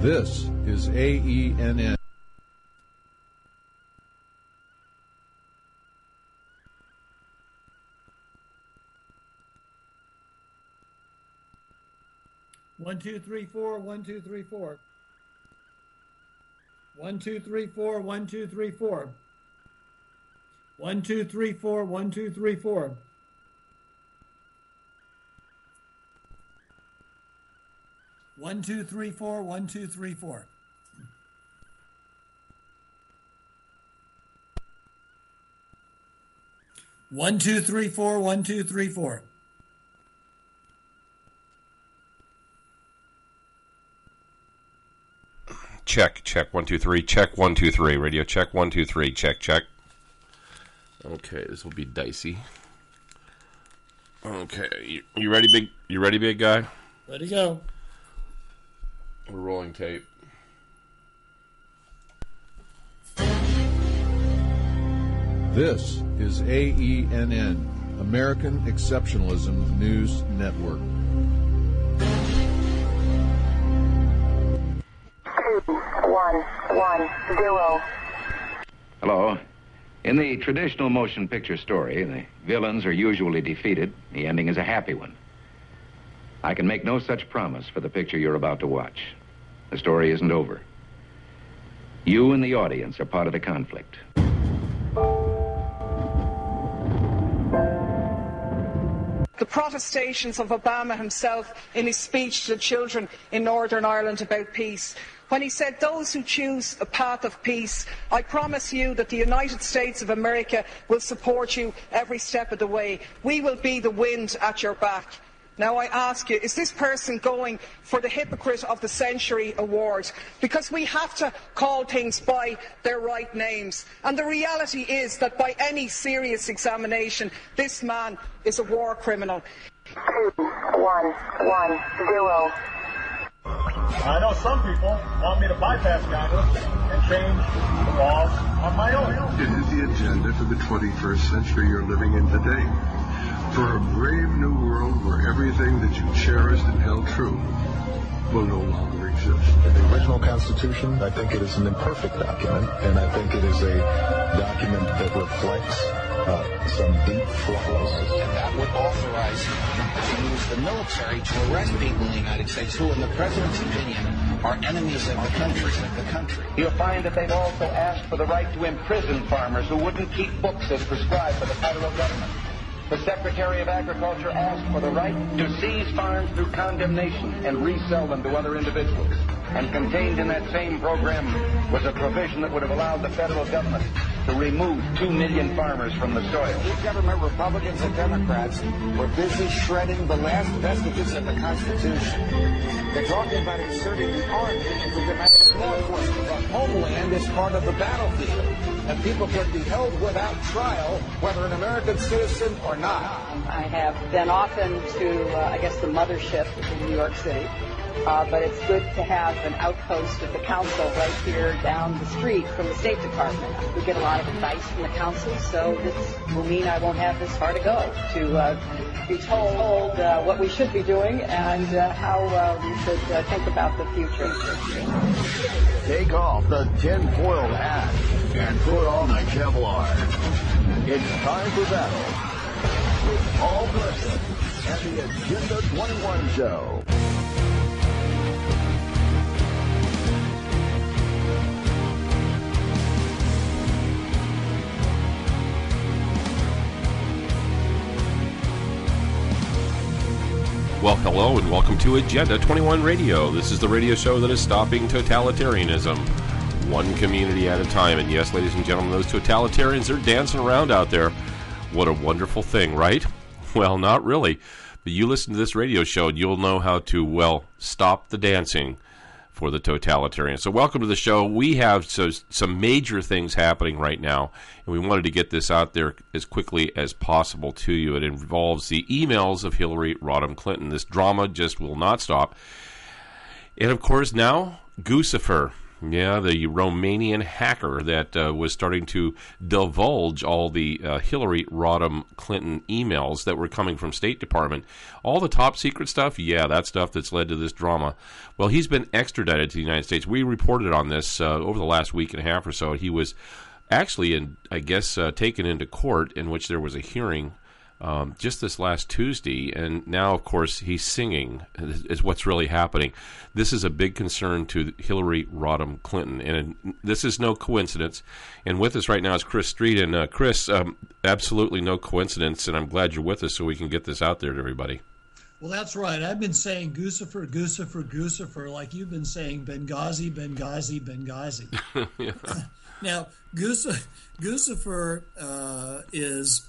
This is AENN. One, two, three, four. 1, 2, 3, 4. 1, 2, 3, 4. 1, 2, 3, 4. 1, 2, 3, 4. 1, 2, 3, 4. 1, 2, 3, 4. 1, 2, 3, 4. 1, 2, 3, 4. 1, 2, 3, 4. Check 1 2 3. Check 1 2 3. Radio check 1 2 3. Check. Okay, this will be dicey. Okay, you ready, big? You ready, big guy? Ready to go. We're rolling tape. This is AENN, American Exceptionalism News Network. 2, 1, 1, 0. Hello. In the traditional motion picture story, the villains are usually defeated. The ending is a happy one. I can make no such promise for the picture you're about to watch. The story isn't over. You and the audience are part of the conflict. The protestations of Obama himself in his speech to children in Northern Ireland about peace, when he said, "Those who choose a path of peace, I promise you that the United States of America will support you every step of the way. We will be the wind at your back." Now I ask you, is this person going for the Hypocrite of the Century award? Because we have to call things by their right names. And the reality is that by any serious examination, this man is a war criminal. 2, 1, 1, 0. I know some people want me to bypass Congress and change the laws on my own. It is the agenda for the 21st century you're living in today. For a brave new world where everything that you cherished and held true will no longer exist. The original Constitution, I think it is an imperfect document, and I think it is a document that reflects some deep flaws. And that would authorize him to use the military to arrest people in the United States who, in the President's opinion, are enemies of the country. You'll find that they've also asked for the right to imprison farmers who wouldn't keep books as prescribed by the federal government. The Secretary of Agriculture asked for the right to seize farms through condemnation and resell them to other individuals. And contained in that same program was a provision that would have allowed the federal government to remove 2 million farmers from the soil. Each government, Republicans and Democrats, were busy shredding the last vestiges of the Constitution. They're talking about inserting the Army into domestic law enforcement. The homeland is part of the battlefield, and people can be held without trial, whether an American citizen or not. I have been often to, the mothership in New York City. But it's good to have an outpost of the council right here down the street from the State Department. We get a lot of advice from the council, so this will mean I won't have this far to go to be told what we should be doing and how we should think about the future. Take off the tin-foil hat and put on the Kevlar. It's time for battle with Paul Preston and the Agenda 21 Show. Well, hello and welcome to Agenda 21 Radio. This is the radio show that is stopping totalitarianism, one community at a time. And yes, ladies and gentlemen, those totalitarians are dancing around out there. What a wonderful thing, right? Well, not really. But you listen to this radio show and you'll know how to, well, stop the dancing for the totalitarians. So welcome to the show. We have some major things happening right now, and we wanted to get this out there as quickly as possible to you. It involves the emails of Hillary Rodham Clinton. This drama just will not stop. And, of course, now, Guccifer. Yeah, the Romanian hacker that was starting to divulge all the Hillary Rodham Clinton emails that were coming from State Department. All the top secret stuff, yeah, that stuff that's led to this drama. Well, he's been extradited to the United States. We reported on this over the last week and a half or so. He was actually, taken into court in which there was a hearing just this last Tuesday, and now, of course, he's singing is what's really happening. This is a big concern to Hillary Rodham Clinton, and this is no coincidence. And with us right now is Chris Street, and Chris, absolutely no coincidence, and I'm glad you're with us so we can get this out there to everybody. Well, that's right. I've been saying Guccifer, Guccifer, Guccifer, like you've been saying Benghazi, Benghazi, Benghazi. Yeah. Now, Guccifer is...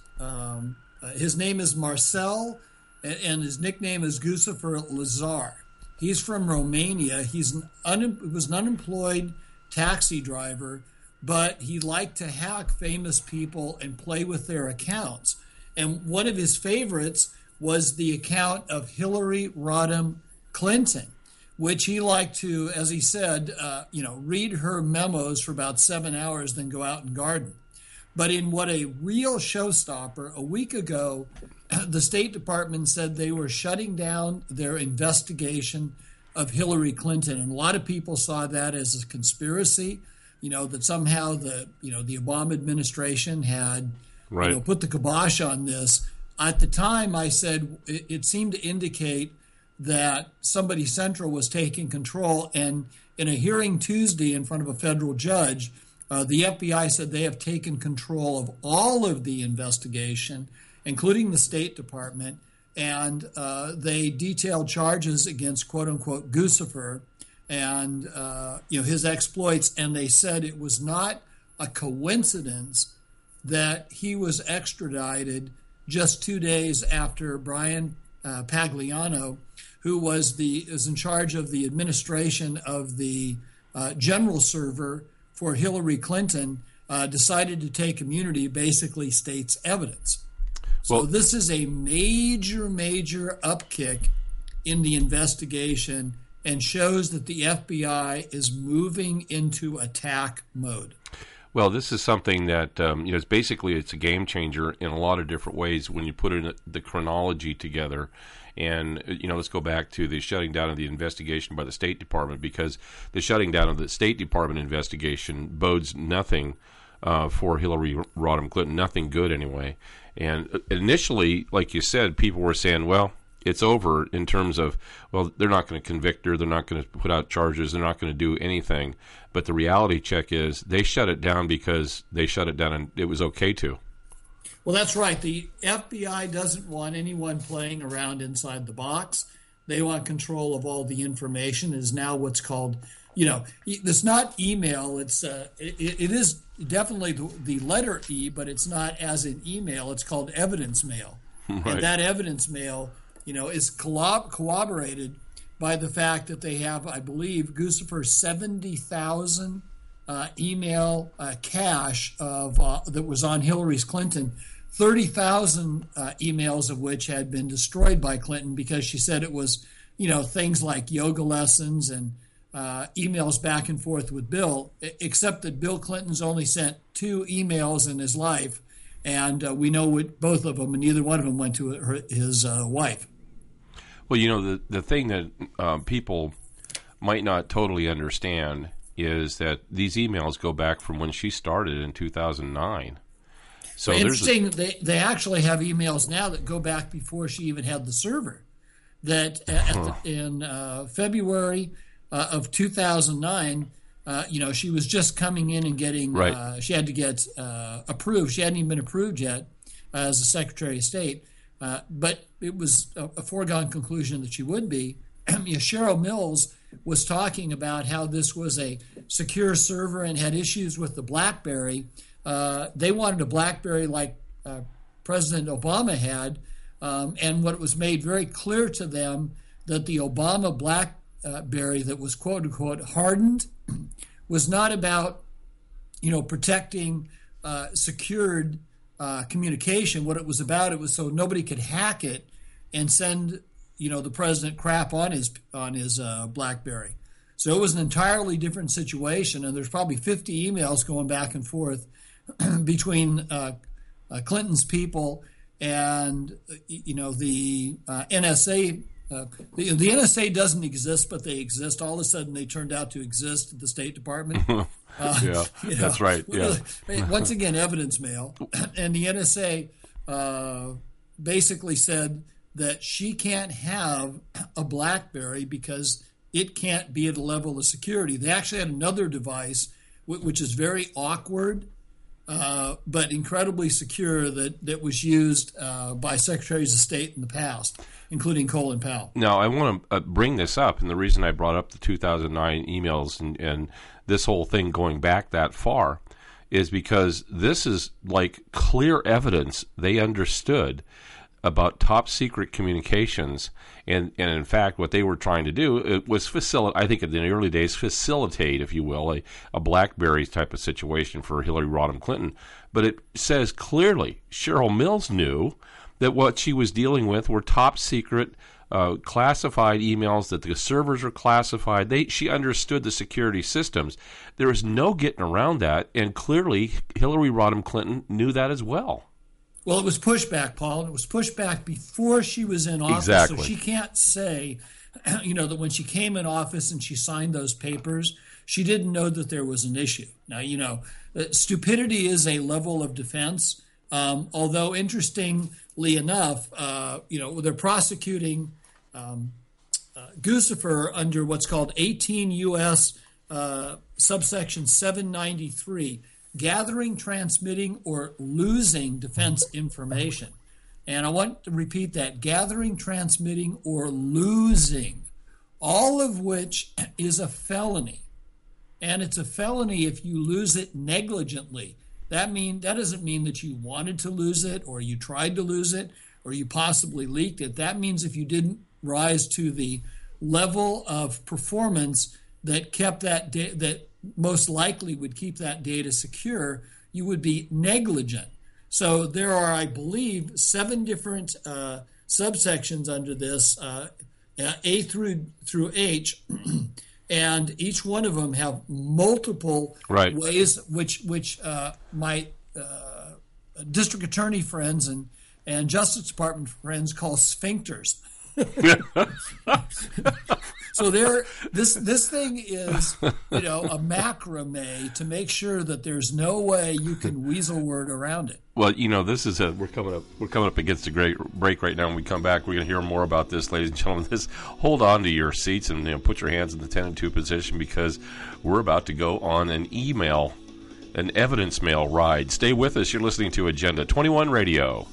his name is Marcel, and his nickname is Guccifer Lazar. He's from Romania. He was an unemployed taxi driver, but he liked to hack famous people and play with their accounts. And one of his favorites was the account of Hillary Rodham Clinton, which he liked to, as he said, read her memos for about 7 hours, then go out and garden. But in what a real showstopper, a week ago, the State Department said they were shutting down their investigation of Hillary Clinton. And a lot of people saw that as a conspiracy, that somehow the Obama administration had put the kibosh on this. At the time, I said it seemed to indicate that somebody central was taking control. And in a hearing Tuesday in front of a federal judge, the FBI said they have taken control of all of the investigation, including the State Department, and they detailed charges against quote-unquote Guccifer and his exploits, and they said it was not a coincidence that he was extradited just 2 days after Brian Pagliano, who is in charge of the administration of the general server for Hillary Clinton, decided to take immunity, basically states evidence. So this is a major, major upkick in the investigation and shows that the FBI is moving into attack mode. Well, this is something that, it's a game changer in a lot of different ways when you put the chronology together. And, let's go back to the shutting down of the investigation by the State Department, because the shutting down of the State Department investigation bodes nothing for Hillary Rodham Clinton, nothing good anyway. And initially, like you said, people were saying, well, it's over in terms of, well, they're not going to convict her, they're not going to put out charges, they're not going to do anything. But the reality check is they shut it down because they shut it down and it was okay to. Well, that's right. The FBI doesn't want anyone playing around inside the box. They want control of all the information. It is now what's called, it's not email. It is definitely the letter E, but it's not as in email. It's called evidence mail. Right. And that evidence mail, is corroborated by the fact that they have, I believe, Guccifer 70,000 email cache of that was on Hillary Clinton. 30,000 emails of which had been destroyed by Clinton because she said it was, things like yoga lessons and emails back and forth with Bill, except that Bill Clinton's only sent 2 emails in his life, and we know what both of them, and neither one of them went to his wife. Well, the thing that people might not totally understand is that these emails go back from when she started in 2009. So interesting. They actually have emails now that go back before she even had the server. That in February of 2009, she was just coming in and getting. Right. She had to get approved. She hadn't even been approved yet as a Secretary of State, but it was a foregone conclusion that she would be. Cheryl Mills was talking about how this was a secure server and had issues with the BlackBerry. They wanted a BlackBerry like President Obama had, and what was made very clear to them that the Obama BlackBerry that was quote-unquote hardened was not about, protecting secured communication. What it was about, it was so nobody could hack it and send, the president crap on his BlackBerry. So it was an entirely different situation, and there's probably 50 emails going back and forth between Clinton's people and the NSA. The NSA doesn't exist, but they exist. All of a sudden, they turned out to exist at the State Department. That's right. Yeah. Once again, evidence mail. And the NSA basically said that she can't have a BlackBerry because it can't be at a level of security. They actually had another device, which is very awkward, but incredibly secure, that was used by secretaries of state in the past, including Colin Powell. Now, I want to bring this up, and the reason I brought up the 2009 emails and this whole thing going back that far is because this is like clear evidence they understood about top secret communications, and in fact, what they were trying to do it was facilitate. I think in the early days, facilitate, if you will, a BlackBerry type of situation for Hillary Rodham Clinton. But it says clearly, Cheryl Mills knew that what she was dealing with were top secret, classified emails, that the servers are classified. She understood the security systems. There was no getting around that, and clearly Hillary Rodham Clinton knew that as well. Well, it was pushback, Paul, and it was pushback before she was in office. Exactly. So she can't say, that when she came in office and she signed those papers, she didn't know that there was an issue. Now, stupidity is a level of defense, although interestingly enough, they're prosecuting Guccifer under what's called 18 U.S. Subsection 793, gathering, transmitting, or losing defense information. And I want to repeat that: gathering, transmitting, or losing, all of which is a felony. And it's a felony if you lose it negligently. That doesn't mean that you wanted to lose it, or you tried to lose it, or you possibly leaked it. That means if you didn't rise to the level of performance that kept that that most likely would keep that data secure, you would be negligent. So there are, I believe, 7 different subsections under this, A through H, and each one of them have multiple ways which my district attorney friends and Justice Department friends call sphincters. So this thing is, a macrame to make sure that there's no way you can weasel word around it. Well, this is we're coming up against a great break right now. When we come back, we're going to hear more about this, ladies and gentlemen. Hold on to your seats and put your hands in the 10 and 2 position, because we're about to go on an evidence mail ride. Stay with us. You're listening to Agenda 21 Radio.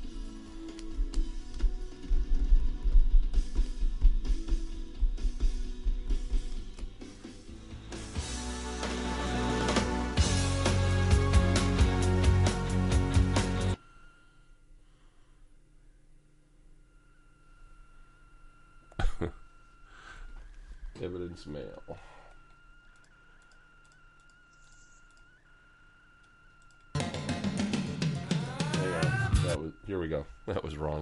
Evidence mail. Hang on. Here we go. That was wrong.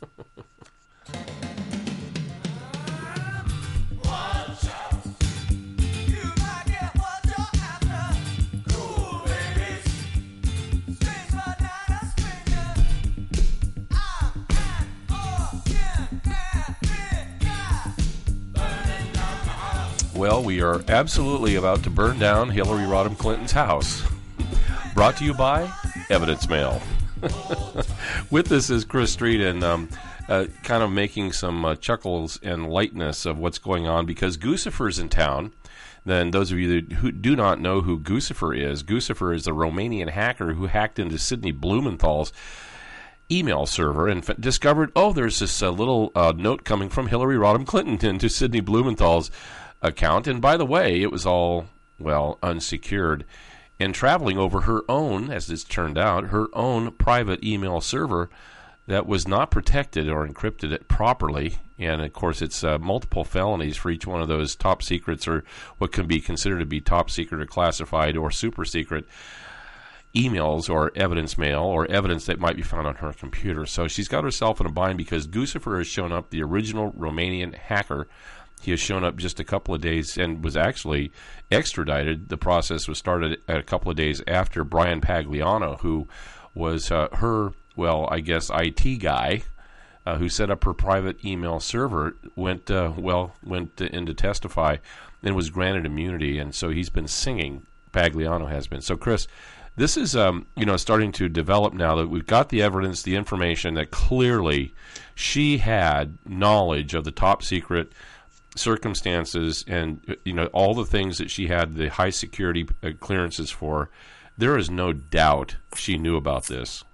Well, we are absolutely about to burn down Hillary Rodham Clinton's house. Brought to you by Evidence Mail. With this is Chris Street, and kind of making some chuckles and lightness of what's going on, because Guccifer's in town. Then those of you who do not know who Guccifer is the Romanian hacker who hacked into Sidney Blumenthal's email server and discovered, there's this little note coming from Hillary Rodham Clinton into Sidney Blumenthal's account. And by the way, it was all, unsecured, and traveling over her own, as it's turned out, her own private email server that was not protected or encrypted it properly. And of course, it's multiple felonies for each one of those top secrets, or what can be considered to be top secret or classified or super secret emails or evidence mail or evidence that might be found on her computer. So she's got herself in a bind because Guccifer has shown up, the original Romanian hacker. He has shown up just a couple of days and was actually extradited. The process was started a couple of days after Brian Pagliano, who was her, well, I guess, IT guy, who set up her private email server, went in to testify and was granted immunity. And so he's been singing, Pagliano has been. So, Chris, this is starting to develop now that we've got the evidence, the information that clearly she had knowledge of the top secret circumstances and all the things that she had the high security clearances for. There is no doubt she knew about this.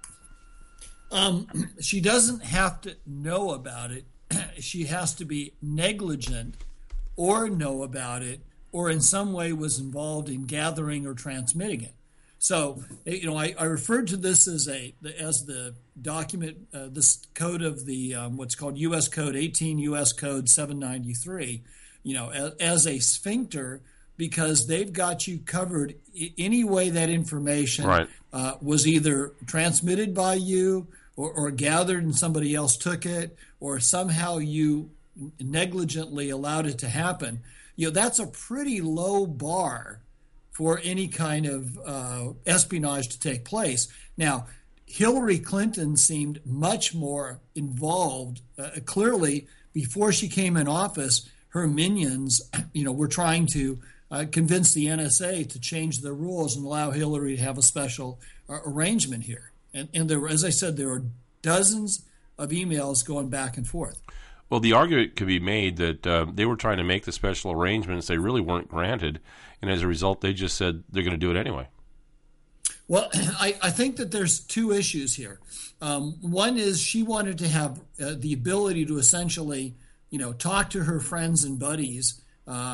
She doesn't have to know about it. She has to be negligent or know about it or in some way was involved in gathering or transmitting it. So, I referred to this as the document, this code of the what's called U.S. Code 18 U.S. Code 793, as a sphincter, because they've got you covered any way that information was either transmitted by you or gathered and somebody else took it, or somehow you negligently allowed it to happen. That's a pretty low bar for any kind of espionage to take place. Now, Hillary Clinton seemed much more involved. Clearly, before she came in office, her minions, were trying to convince the NSA to change their rules and allow Hillary to have a special arrangement here. And there, as I said, there are dozens of emails going back and forth. Well, the argument could be made that they were trying to make the special arrangements. They really weren't granted. And as a result, they just said they're going to do it anyway. Well, I think that there's two issues here. One is she wanted to have the ability to essentially, talk to her friends and buddies,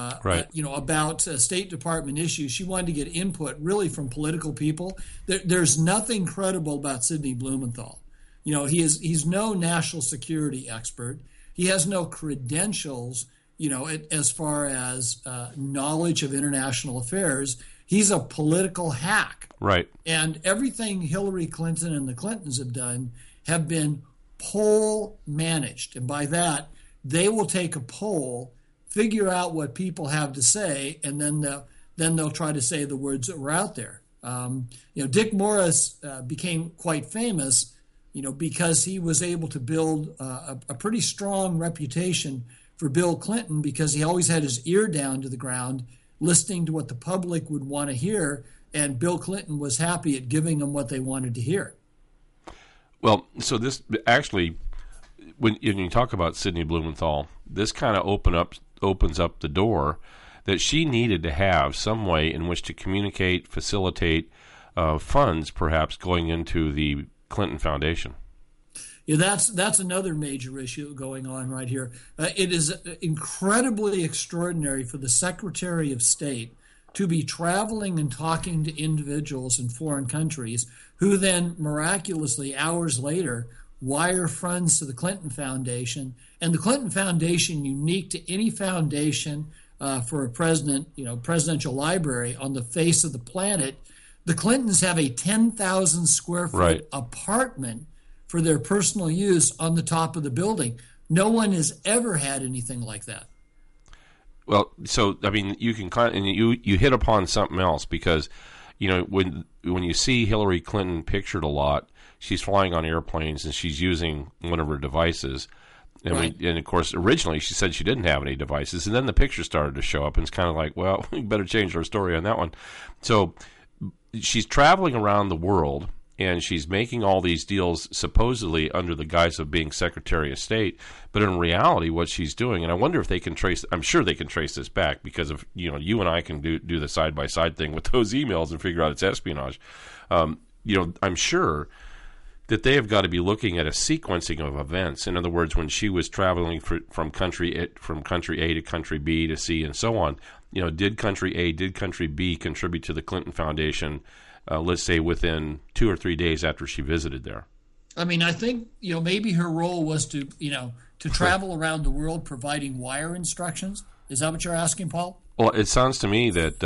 about State Department issues. She wanted to get input really from political people. There's nothing credible about Sidney Blumenthal. He's no national security expert. He has no credentials, as far as knowledge of international affairs. He's a political hack. Right. And everything Hillary Clinton and the Clintons have done have been poll managed. And by that, they will take a poll, figure out what people have to say, and then they'll try to say the words that were out there. Dick Morris became quite famous, because he was able to build a pretty strong reputation for Bill Clinton, because he always had his ear down to the ground, listening to what the public would want to hear, and Bill Clinton was happy at giving them what they wanted to hear. Well, so this actually, when you talk about Sidney Blumenthal, this kind of opens up the door that she needed to have some way in which to communicate, facilitate funds, perhaps going into the Clinton Foundation. Yeah, that's another major issue going on right here. It is incredibly extraordinary for the Secretary of State to be traveling and talking to individuals in foreign countries who then miraculously, hours later, wire funds to the Clinton Foundation. And the Clinton Foundation, unique to any foundation for a president, presidential library on the face of the planet, the Clintons have a 10,000 square foot apartment for their personal use on the top of the building. No one has ever had anything like that. Well, so I mean, you can and you hit upon something else, because when you see Hillary Clinton pictured a lot, she's flying on airplanes and she's using one of her devices. And, and of course, originally she said she didn't have any devices, and then the pictures started to show up, and it's kind of like, well, we better change our story on that one. So she's traveling around the world, and she's making all these deals supposedly under the guise of being Secretary of State. But in reality, what she's doing, and I wonder if they can trace, I'm sure they can trace this back, because of, you and I can do the side-by-side thing with those emails and figure out it's espionage. I'm sure that they have got to be looking at a sequencing of events. In other words, when she was traveling from country A to country B to C and so on, did country A, did country B contribute to the Clinton Foundation, let's say within 2 or 3 days after she visited there? I mean, I think, maybe her role was to travel around the world providing wire instructions. Is that what you're asking, Paul? Well, it sounds to me that,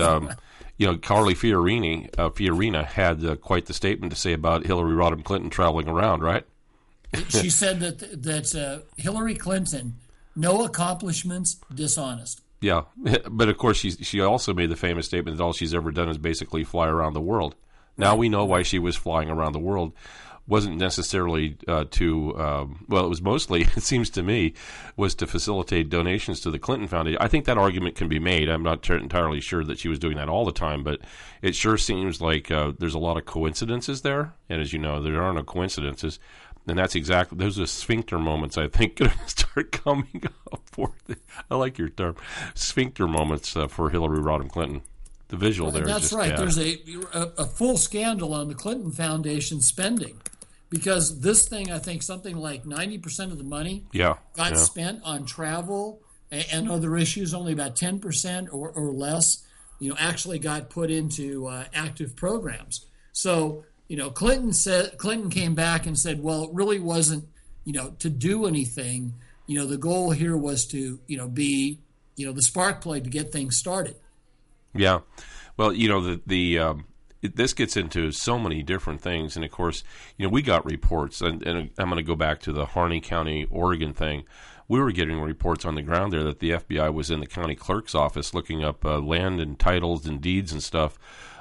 Carly Fiorina had quite the statement to say about Hillary Rodham Clinton traveling around, right? She said that Hillary Clinton No accomplishments, dishonest. Yeah, but of course she also made the famous statement that all she's ever done is basically fly around the world. Now we know why she was flying around the world. Wasn't necessarily it was mostly, it seems to me, was to facilitate donations to the Clinton Foundation. I think that argument can be made. I'm not entirely sure that she was doing that all the time, but it sure seems like there's a lot of coincidences there. And as you know, there are no coincidences. And that's exactly, those are sphincter moments, I think, going to start coming up for, I like your term, sphincter moments for Hillary Rodham Clinton. The visual there that's is just right. bad. There's a full scandal on the Clinton Foundation spending, because this thing, I think something like 90% of the money got spent on travel and other issues. Only about 10% or less, actually got put into active programs. So, Clinton came back and said, well, it really wasn't, to do anything. The goal here was to, be, the spark plug to get things started. Yeah. Well, this gets into so many different things. And, of course, we got reports, and I'm going to go back to the Harney County, Oregon thing. We were getting reports on the ground there that the FBI was in the county clerk's office looking up land and titles and deeds and stuff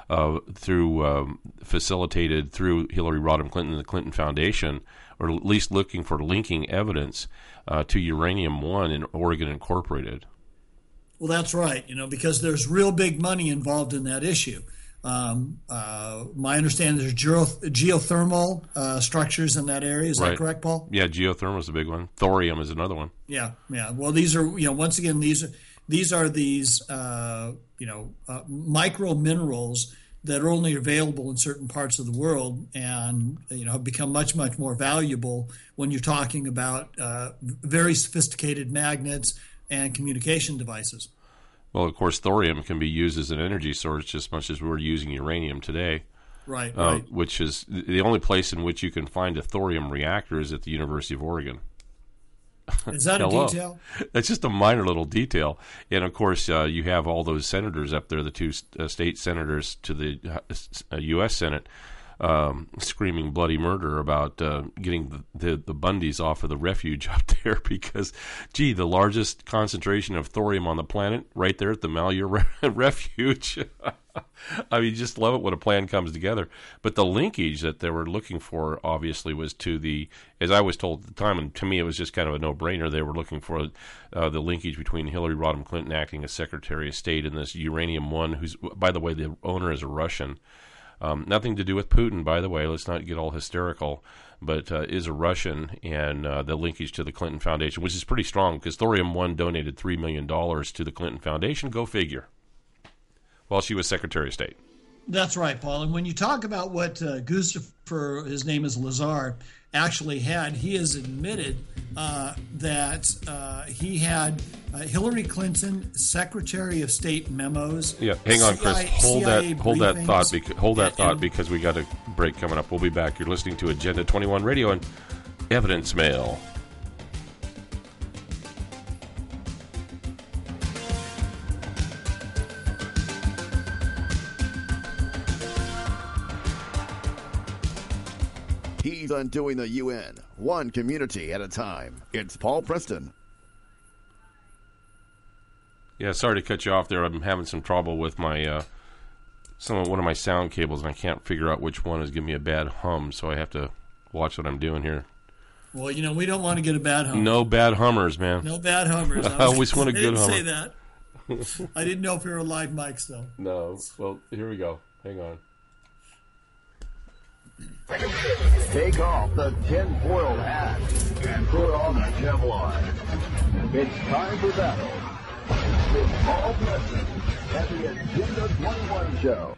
facilitated through Hillary Rodham Clinton and the Clinton Foundation, or at least looking for linking evidence to Uranium One in Oregon Incorporated. Well, that's right, because there's real big money involved in that issue. My understanding there's geothermal structures in that area. Is that correct, Paul? Yeah, geothermal is a big one. Thorium is another one. Yeah. Well, these are, once again, these are micro minerals that are only available in certain parts of the world, and have become much, much more valuable when you're talking about very sophisticated magnets and communication devices. Well, of course, thorium can be used as an energy source just as much as we're using uranium today. Right. Which is the only place in which you can find a thorium reactor is at the University of Oregon. Is that a detail? That's just a minor little detail. And, of course, you have all those senators up there, the two state senators to the U.S. Senate, screaming bloody murder about getting the Bundys off of the refuge up there because, the largest concentration of thorium on the planet right there at the Malheur Refuge. I mean, just love it when a plan comes together. But the linkage that they were looking for, obviously, was to the, as I was told at the time, and to me it was just kind of a no-brainer, they were looking for the linkage between Hillary Rodham Clinton acting as Secretary of State and this Uranium One, who's, by the way, the owner is a Russian. Nothing to do with Putin, by the way. Let's not get all hysterical, but is a Russian, and the linkage to the Clinton Foundation, which is pretty strong because Thorium One donated $3 million to the Clinton Foundation. Go figure. While she was Secretary of State. That's right, Paul. And when you talk about what Gustafer, his name is Lazar, actually had, he has admitted that he had Hillary Clinton Secretary of State memos. Yeah, hang on, Chris. Hold that thought because we got a break coming up. We'll be back. You're listening to Agenda 21 Radio and Evidence Mail. He's undoing the UN, one community at a time. It's Paul Preston. Yeah, sorry to cut you off there. I'm having some trouble with my one of my sound cables, and I can't figure out which one is giving me a bad hum, so I have to watch what I'm doing here. Well, we don't want to get a bad hum. No bad hummers, man. No bad hummers. I always want a good hummer. I didn't say that. I didn't know if we were live mics, though. No. Well, here we go. Hang on. Take off the tin-foil hat and put on the Kevlar. It's time for battle with Paul Preston at the Agenda 21 show.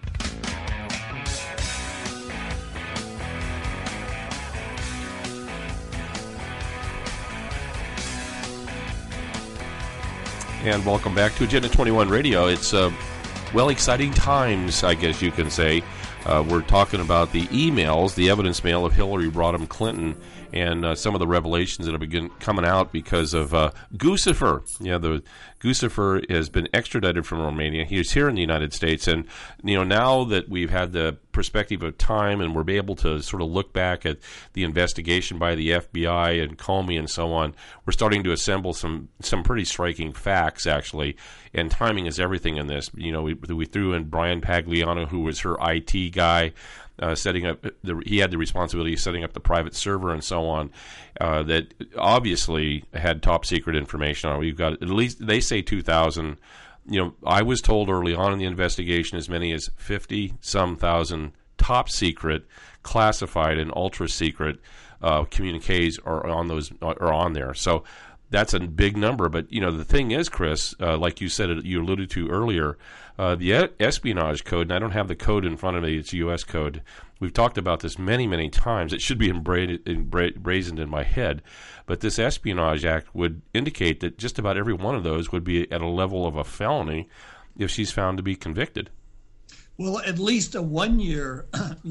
And welcome back to Agenda 21 Radio. It's, exciting times, I guess you can say. We're talking about the emails, the evidence mail of Hillary Rodham Clinton, and some of the revelations that have been coming out because of Gustafer. Yeah, the Gustafer has been extradited from Romania. He is here in the United States, and now that we've had the perspective of time, and we're able to sort of look back at the investigation by the FBI and Comey and so on, we're starting to assemble some pretty striking facts, actually. And timing is everything in this. You know, we threw in Brian Pagliano, who was her IT guy, setting up. He had the responsibility of setting up the private server and so on. That obviously had top secret information on. We've got at least, they say 2,000. You know, I was told early on in the investigation as many as 50-some thousand top secret, classified, and ultra secret communiques are on there. So that's a big number. But you know, the thing is, Chris, like you said, you alluded to earlier, the espionage code. And I don't have the code in front of me. It's U.S. code. We've talked about this many, many times. It should be brazened in my head. But this Espionage Act would indicate that just about every one of those would be at a level of a felony if she's found to be convicted. Well, at least a 1-year,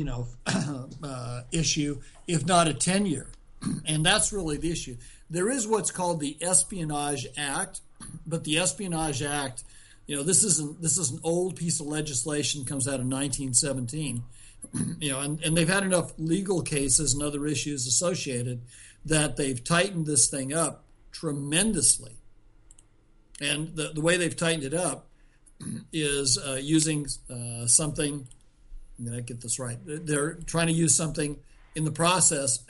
issue, if not a 10-year. And that's really the issue. There is what's called the Espionage Act, but the Espionage Act, you know, this is an old piece of legislation, comes out of 1917. You know, and they've had enough legal cases and other issues associated that they've tightened this thing up tremendously. And the way they've tightened it up is using something. I'm going to get this right. They're trying to use something in the process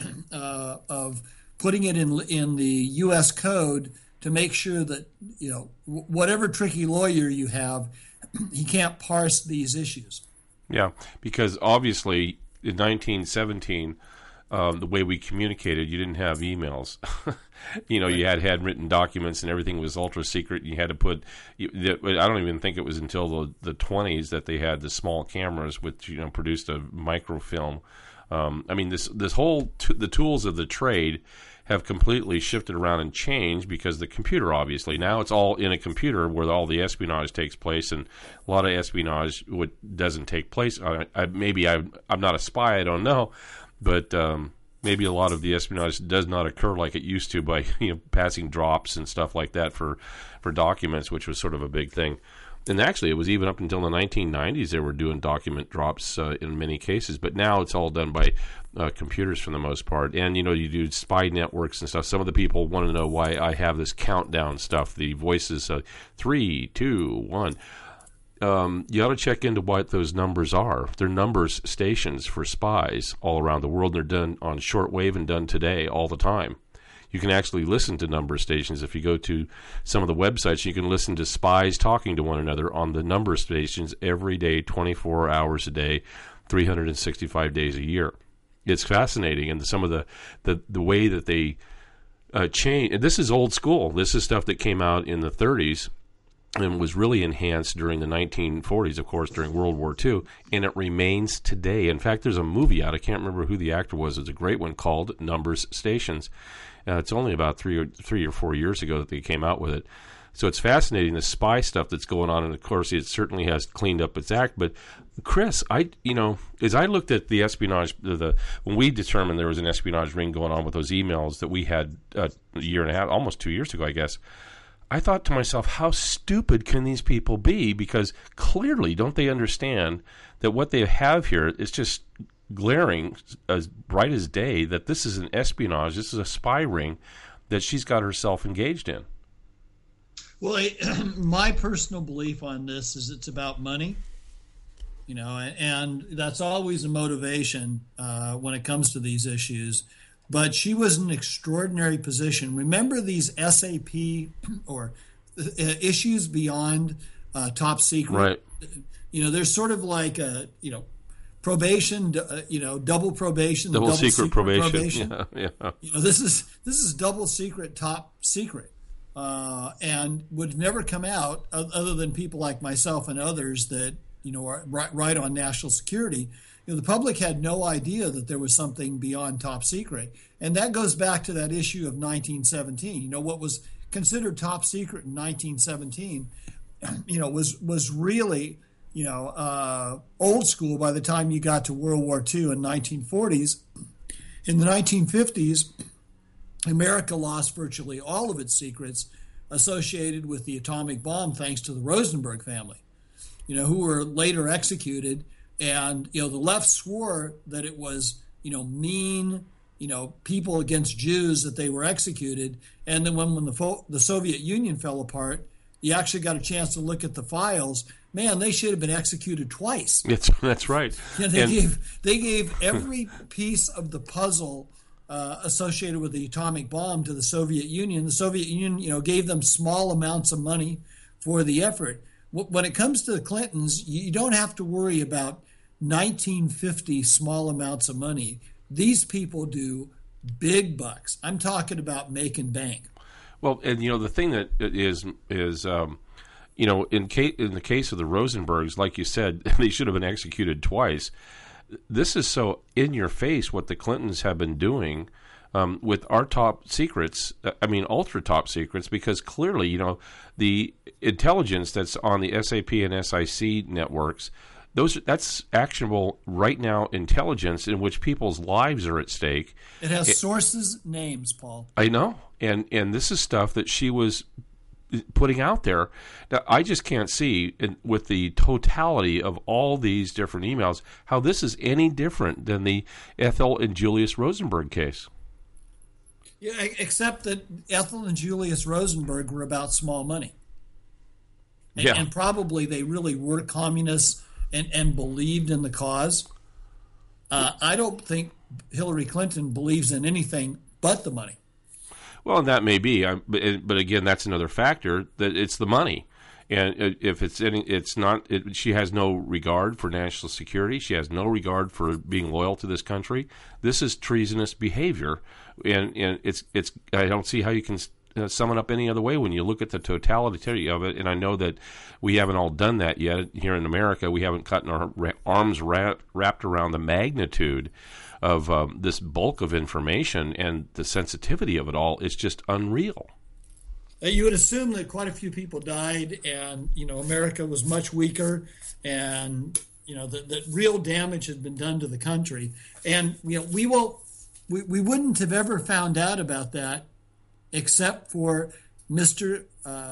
of putting it in the U.S. code to make sure that, you know, whatever tricky lawyer you have, he can't parse these issues. Yeah, because obviously in 1917, the way we communicated, you didn't have emails. You know, you had handwritten documents and everything was ultra secret. You had to put, I don't even think it was until the 20s that they had the small cameras which, you know, produced a microfilm. I mean, this whole, the tools of the trade have completely shifted around and changed because the computer, obviously. Now it's all in a computer where all the espionage takes place, and a lot of espionage doesn't take place. Maybe I'm not a spy, I don't know, but maybe a lot of the espionage does not occur like it used to by, you know, passing drops and stuff like that for documents, which was sort of a big thing. And actually, it was even up until the 1990s they were doing document drops in many cases. But now it's all done by computers for the most part. And, you know, you do spy networks and stuff. Some of the people want to know why I have this countdown stuff, the voices, 3, 2, 1. You ought to check into what those numbers are. They're numbers stations for spies all around the world. They're done on shortwave and done today all the time. You can actually listen to number stations. If you go to some of the websites, you can listen to spies talking to one another on the number stations every day, 24 hours a day, 365 days a year. It's fascinating, and some of the way that they change. This is old school. This is stuff that came out in the 30s and was really enhanced during the 1940s, of course, during World War II, and it remains today. In fact, there's a movie out. I can't remember who the actor was. It's a great one called Numbers Stations. It's only about three or 4 years ago that they came out with it. So it's fascinating, the spy stuff that's going on, and of course it certainly has cleaned up its act. But Chris, as I looked at the espionage, when we determined there was an espionage ring going on with those emails that we had a year and a half, almost 2 years ago, I guess, I thought to myself, how stupid can these people be? Because clearly, don't they understand that what they have here is just glaring, as bright as day, that this is an espionage, this is a spy ring that she's got herself engaged in? Well, my personal belief on this is it's about money, you know, and that's always a motivation when it comes to these issues. But she was in an extraordinary position. Remember these SAP or issues beyond top secret? Right. You know, there's sort of like a, you know, probation, double probation, double secret probation. Yeah. You know, this is double secret, top secret, and would never come out other than people like myself and others that, you know, are right on national security. You know, the public had no idea that there was something beyond top secret, and that goes back to that issue of 1917. You know, what was considered top secret in 1917, you know, was really, you know, old school by the time you got to World War II in 1940s. In the 1950s, America lost virtually all of its secrets associated with the atomic bomb, thanks to the Rosenberg family, you know, who were later executed. And, the left swore that it was, mean, people against Jews that they were executed. And then when the Soviet Union fell apart, you actually got a chance to look at the files. Man, they should have been executed twice. That's right. They gave every piece of the puzzle associated with the atomic bomb to the Soviet Union. The Soviet Union, gave them small amounts of money for the effort. When it comes to the Clintons, you don't have to worry about 1950 small amounts of money. These people do big bucks. I'm talking about making bank. Well, and the thing that is in the case of the Rosenbergs, like you said, they should have been executed twice. This is so in your face what the Clintons have been doing with our top secrets. Ultra top secrets, because clearly, the intelligence that's on the SAP and SIC networks, that's actionable right now intelligence in which people's lives are at stake. It has sources, names, Paul. I know, and this is stuff that she was putting out there. Now, I just can't see, with the totality of all these different emails, how this is any different than the Ethel and Julius Rosenberg case. Yeah, except that Ethel and Julius Rosenberg were about small money. And probably they really were communists and believed in the cause. I don't think Hillary Clinton believes in anything but the money. Well, and that may be, but again, that's another factor, that it's the money. And if it's not. She has no regard for national security. She has no regard for being loyal to this country. This is treasonous behavior, and it's. I don't see how you can sum it up any other way when you look at the totality of it. And I know that we haven't all done that yet here in America. We haven't gotten our arms wrapped around the magnitude of this bulk of information, and the sensitivity of it all is just unreal. You would assume that quite a few people died, and America was much weaker, and that real damage had been done to the country, and we wouldn't have ever found out about that except for Benghazi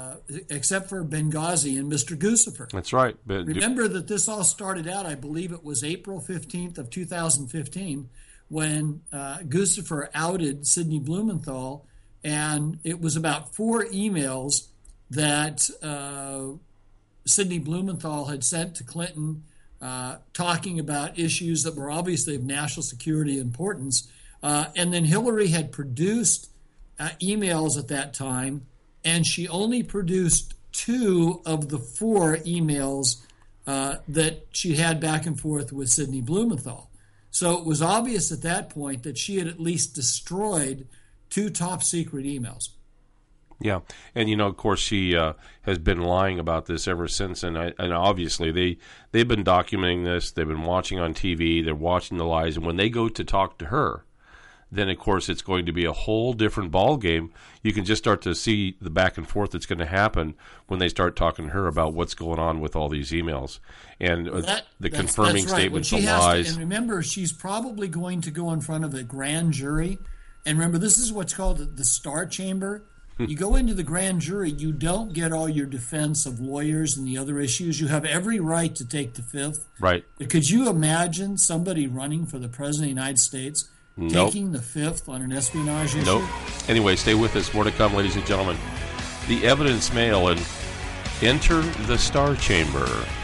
and Mr. Guccifer. That's right. But remember that this all started out, I believe it was April 15th of 2015, when Guccifer outed Sidney Blumenthal. And it was about 4 emails that Sidney Blumenthal had sent to Clinton talking about issues that were obviously of national security importance. And then Hillary had produced emails at that time, and she only produced 2 of the 4 emails that she had back and forth with Sidney Blumenthal. So it was obvious at that point that she had at least destroyed 2 top secret emails. Yeah, and of course, she has been lying about this ever since, and obviously they've been documenting this. They've been watching on TV. They're watching the lies, and when they go to talk to her, then of course it's going to be a whole different ball game. You can just start to see the back and forth that's going to happen when they start talking to her about what's going on with all these emails and the confirming statements, the lies. And remember, she's probably going to go in front of a grand jury. And remember, this is what's called the Star Chamber. You go into the grand jury, you don't get all your defense of lawyers and the other issues. You have every right to take the fifth. Right. But could you imagine somebody running for the President of the United States taking the fifth on an espionage issue? Nope. Anyway, stay with us. More to come, ladies and gentlemen. The evidence mail and enter the Star Chamber.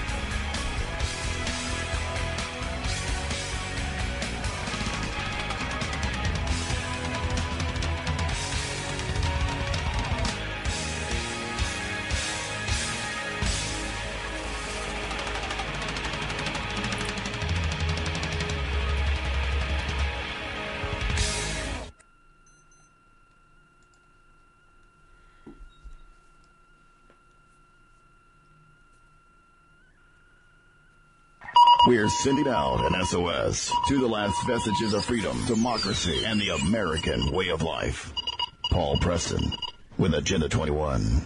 We're sending out an SOS to the last vestiges of freedom, democracy, and the American way of life. Paul Preston with Agenda 21.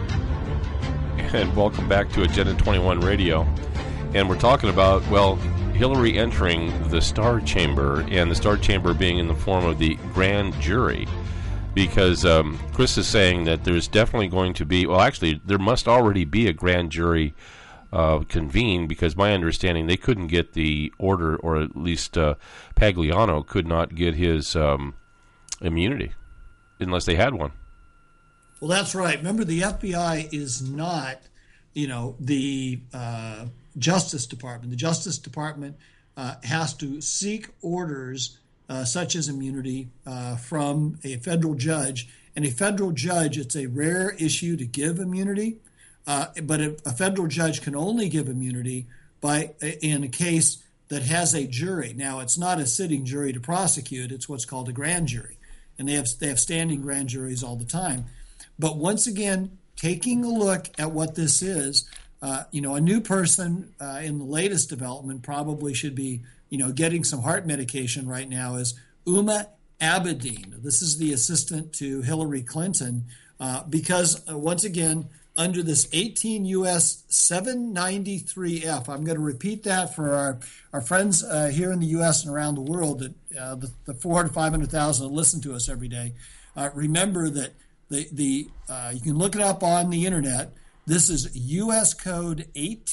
And welcome back to Agenda 21 Radio. And we're talking about, well, Hillary entering the Star Chamber, and the Star Chamber being in the form of the grand jury. Because Chris is saying that there's definitely going to be, well, actually, there must already be a grand jury convened, because my understanding, they couldn't get the order, or at least Pagliano could not get his immunity unless they had one. Well, that's right. Remember, the FBI is not, the Justice Department. The Justice Department has to seek orders such as immunity from a federal judge. And a federal judge, it's a rare issue to give immunity, but a federal judge can only give immunity in a case that has a jury. Now, it's not a sitting jury to prosecute. It's what's called a grand jury. And they have standing grand juries all the time. But once again, taking a look at what this is, a new person in the latest development probably should be, getting some heart medication right now, is Huma Abedin. This is the assistant to Hillary Clinton, because once again, under this 18 U.S. 793F, I'm going to repeat that for our friends here in the U.S. and around the world, that the 400,000 to 500,000 that listen to us every day. Remember that you can look it up on the internet. This is U.S. Code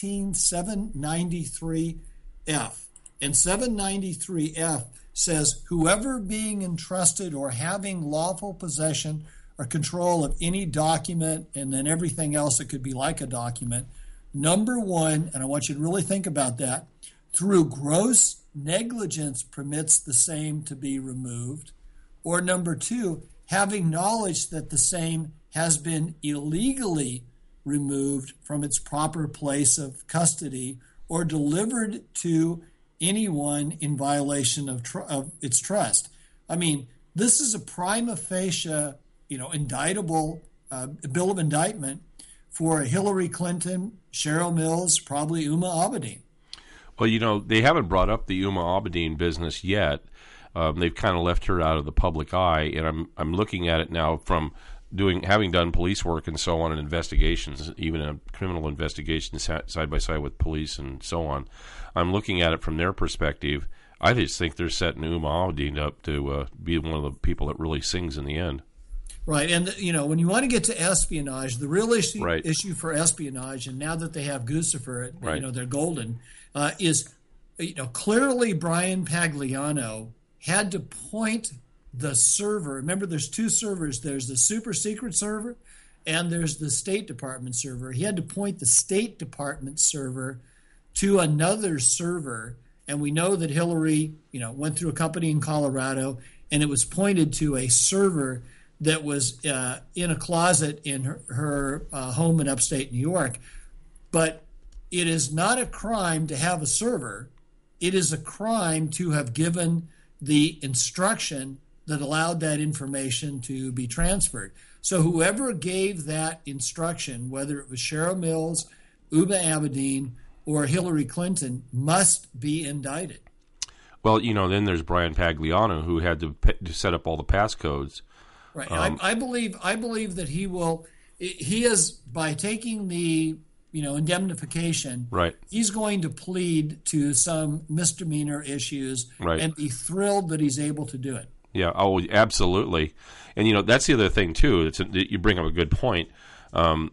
18793F. And 793F says, whoever being entrusted or having lawful possession or control of any document, and then everything else that could be like a document, number one, and I want you to really think about that, through gross negligence permits the same to be removed, or number two, having knowledge that the same has been illegally removed from its proper place of custody or delivered to anyone in violation of its trust. I mean, this is a prima facie, indictable bill of indictment for Hillary Clinton, Cheryl Mills, probably Huma Abedin. Well, they haven't brought up the Huma Abedin business yet. They've kind of left her out of the public eye, and I'm looking at it now from having done police work and so on, and investigations, even a criminal investigation side by side with police and so on. I'm looking at it from their perspective. I just think they're setting Huma Abedin up to be one of the people that really sings in the end. Right, and when you want to get to espionage, the real issue for espionage, and now that they have Guccifer, they're golden, is clearly Brian Pagliano had to point the server. Remember, there's two servers. There's the super secret server, and there's the State Department server. He had to point the State Department server to another server, and we know that Hillary, went through a company in Colorado, and it was pointed to a server that was in a closet in her home in upstate New York. But it is not a crime to have a server. It is a crime to have given the instruction that allowed that information to be transferred. So whoever gave that instruction, whether it was Cheryl Mills, Huma Abedin, or Hillary Clinton, must be indicted. Well, then there's Brian Pagliano, who had to set up all the passcodes. Right. I believe that he will. He is, by taking the indemnification. Right. He's going to plead to some misdemeanor issues. Right. And be thrilled that he's able to do it. Yeah. Oh, absolutely. And that's the other thing too. You bring up a good point. To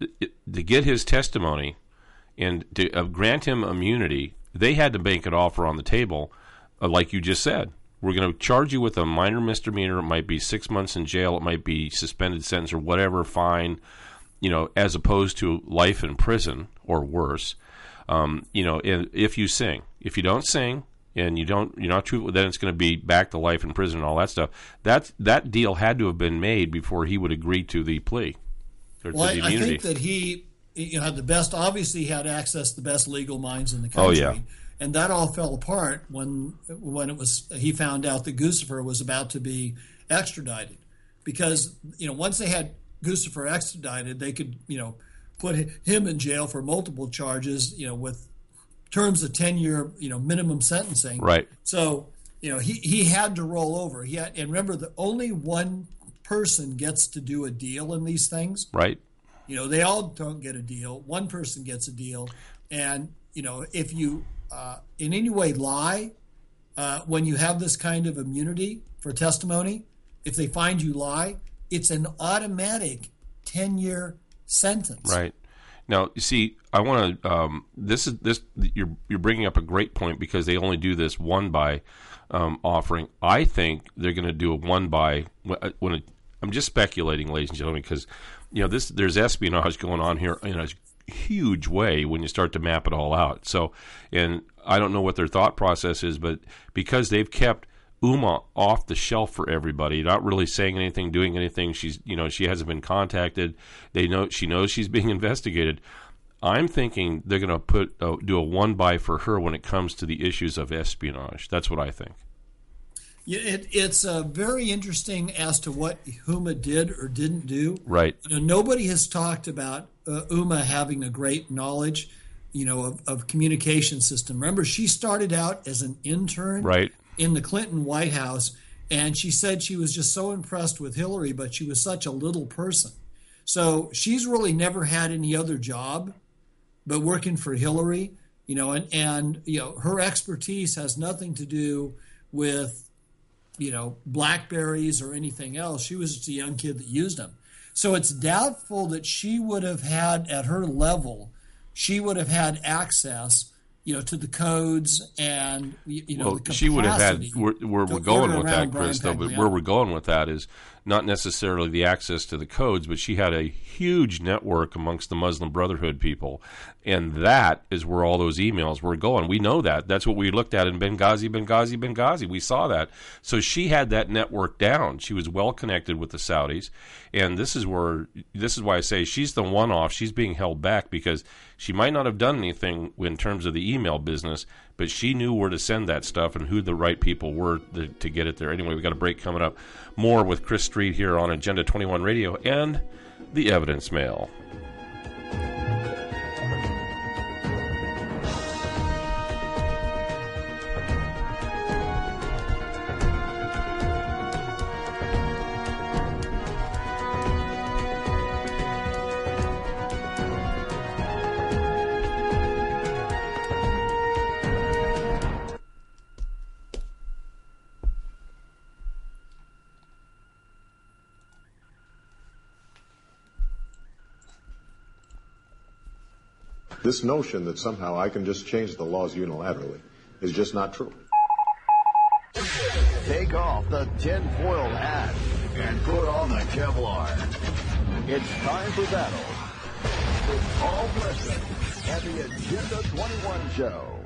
get his testimony and to grant him immunity, they had to make an offer on the table, like you just said. We're going to charge you with a minor misdemeanor. It might be 6 months in jail. It might be suspended sentence or whatever, fine, as opposed to life in prison or worse. If you sing. If you don't sing and you're not truthful, then it's going to be back to life in prison and all that stuff. That deal had to have been made before he would agree to the plea or to the immunity. I think that he had the best. Obviously, he had access to the best legal minds in the country. Oh yeah. And that all fell apart when he found out that Guccifer was about to be extradited, because once they had Guccifer extradited, they could put him in jail for multiple charges, with terms of 10-year minimum sentencing. Right. So he had to roll over. And remember that only one person gets to do a deal in these things. Right. They all don't get a deal. One person gets a deal, and if you in any way lie when you have this kind of immunity for testimony, if they find you lie, it's an automatic 10-year sentence. Right. Now, you see, I want to. You're bringing up a great point, because they only do this one by offering. I think they're going to do a one by. I'm just speculating, ladies and gentlemen, because there's espionage going on here in a huge way when you start to map it all out. So, and I don't know what their thought process is, but because they've kept Uma off the shelf for everybody, not really saying anything, doing anything. She hasn't been contacted. She knows she's being investigated. I'm thinking they're going to do a one by for her when it comes to the issues of espionage. That's what I think. Yeah, it's very interesting as to what Uma did or didn't do. Right. Nobody has talked about Uma having a great knowledge, of communication system. Remember, she started out as an intern. Right. In the Clinton White House, and she said she was just so impressed with Hillary, but she was such a little person. So she's really never had any other job but working for Hillary, and her expertise has nothing to do with, BlackBerries or anything else. She was just a young kid that used them. So it's doubtful that she would have had, at her level, access to the codes and, the capacity. She would have had, where we're going with that, Chris, though, but where we're going with that is not necessarily the access to the codes, but she had a huge network amongst the Muslim Brotherhood people, and that is where all those emails were going. We know that. That's what we looked at in Benghazi. We saw that. So she had that network down. She was well connected with the Saudis, and this is why I say she's the one-off. She's being held back because she might not have done anything in terms of the email business, but she knew where to send that stuff and who the right people were to get it there. Anyway, we got a break coming up. More with Chris Street here on Agenda 21 Radio and the Evidence Mail. This notion that somehow I can just change the laws unilaterally is just not true. Take off the tinfoil hat and put on the Kevlar. It's time for battle with Paul Preston and the Agenda 21 Show.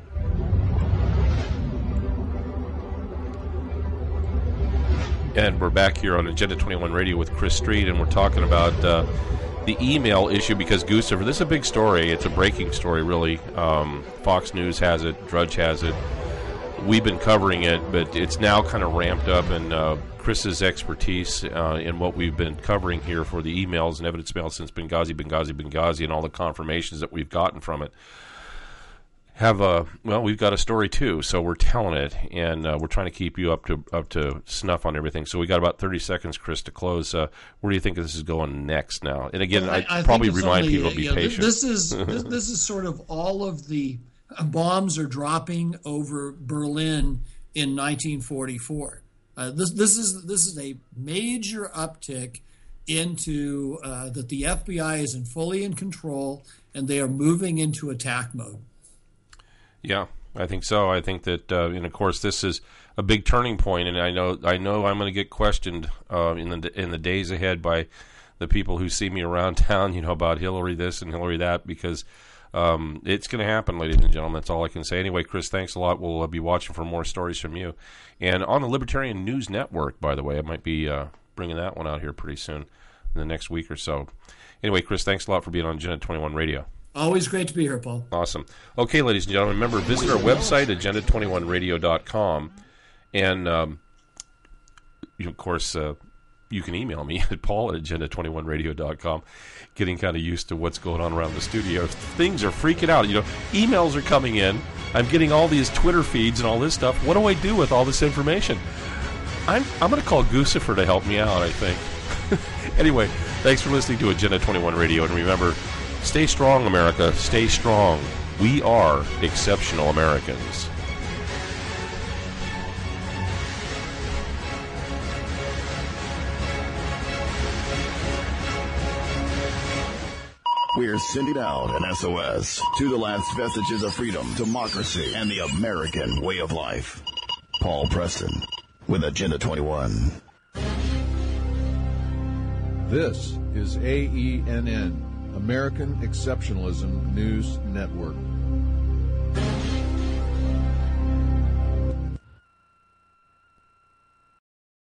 And we're back here on Agenda 21 Radio with Chris Street, and we're talking about the email issue because Guccifer, this is a big story. It's a breaking story, really. Fox News has it. Drudge has it. We've been covering it, but it's now kind of ramped up, and Chris's expertise in what we've been covering here for the emails and evidence mail since Benghazi, and all the confirmations that we've gotten from it. We've got a story too, so we're telling it, and we're trying to keep you up to snuff on everything. So we got about 30 seconds, Chris, to close. Where do you think this is going next now? And again, I probably remind people to be patient. This is sort of all of the bombs are dropping over Berlin in 1944. This is a major uptick into that the FBI is fully in control, and they are moving into attack mode. Yeah, I think so. I think that, and of course, this is a big turning point, and I know I'm going to get questioned in the days ahead by the people who see me around town, about Hillary this and Hillary that, because it's going to happen, ladies and gentlemen. That's all I can say. Anyway, Chris, thanks a lot. We'll be watching for more stories from you. And on the Libertarian News Network, by the way, I might be bringing that one out here pretty soon in the next week or so. Anyway, Chris, thanks a lot for being on Agenda 21 Radio. Always great to be here, Paul. Awesome. Okay, ladies and gentlemen, remember, visit our website, agenda21radio.com. And, of course, you can email me at paul@agenda21radio.com. Getting kind of used to what's going on around the studio. Things are freaking out. Emails are coming in. I'm getting all these Twitter feeds and all this stuff. What do I do with all this information? I'm going to call Guccifer to help me out, I think. Anyway, thanks for listening to Agenda 21 Radio. And remember, stay strong, America. Stay strong. We are exceptional Americans. We're sending out an SOS to the last vestiges of freedom, democracy, and the American way of life. Paul Preston with Agenda 21. This is AENN, American Exceptionalism News Network.